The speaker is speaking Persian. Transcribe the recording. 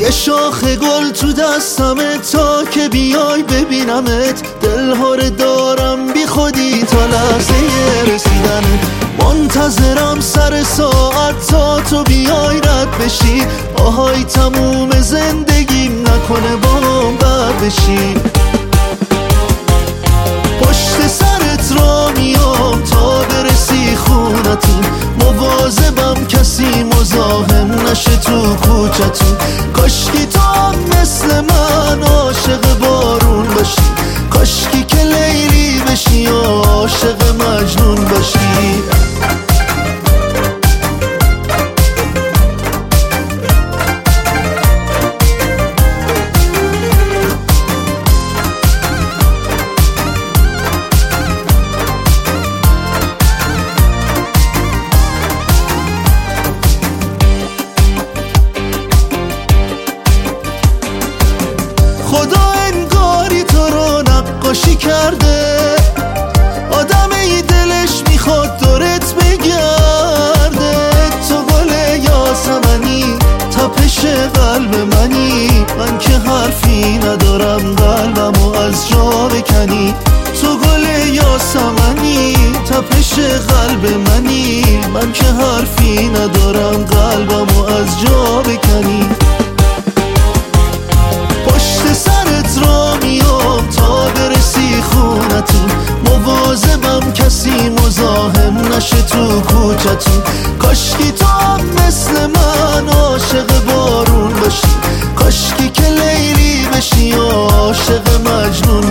یه شاخ گل تو دستمه تا که بیای ببینمت، دلهاره دارم بی خودی تا لحظه رسیدنت. منتظرم سر ساعت تا تو بیای رد بشی، آهای تموم زندگیم نکنه با هم بر بشی. پشت سرت را میام تا برسی خونتون، مواظبم کسی مزاحم نشه تو کوچتون. کاشکی تو هم مثل من عاشق بارون باشی، کاشکی که لیلی بشی و عاشق مجنون باشی. خدا انگاری تو رو نقاشی کرده، آدم ای دلش میخواد دورت بگرده. تو گل یاسمنی، تپش قلب منی، من که حرفی ندارم قلبمو از جا بکنی. تو گل یاسمنی، تپش قلب منی، من که حرفی ندارم قلبمو از جا بکنی. پشت سرت را میام تا برسی خونتون، مواظبم کسی مزاحم نشه تو کوچتون. کاشکی تو هم مثل من عاشق بارون باشی، کاشکی که لیلی بشی و عاشق مجنون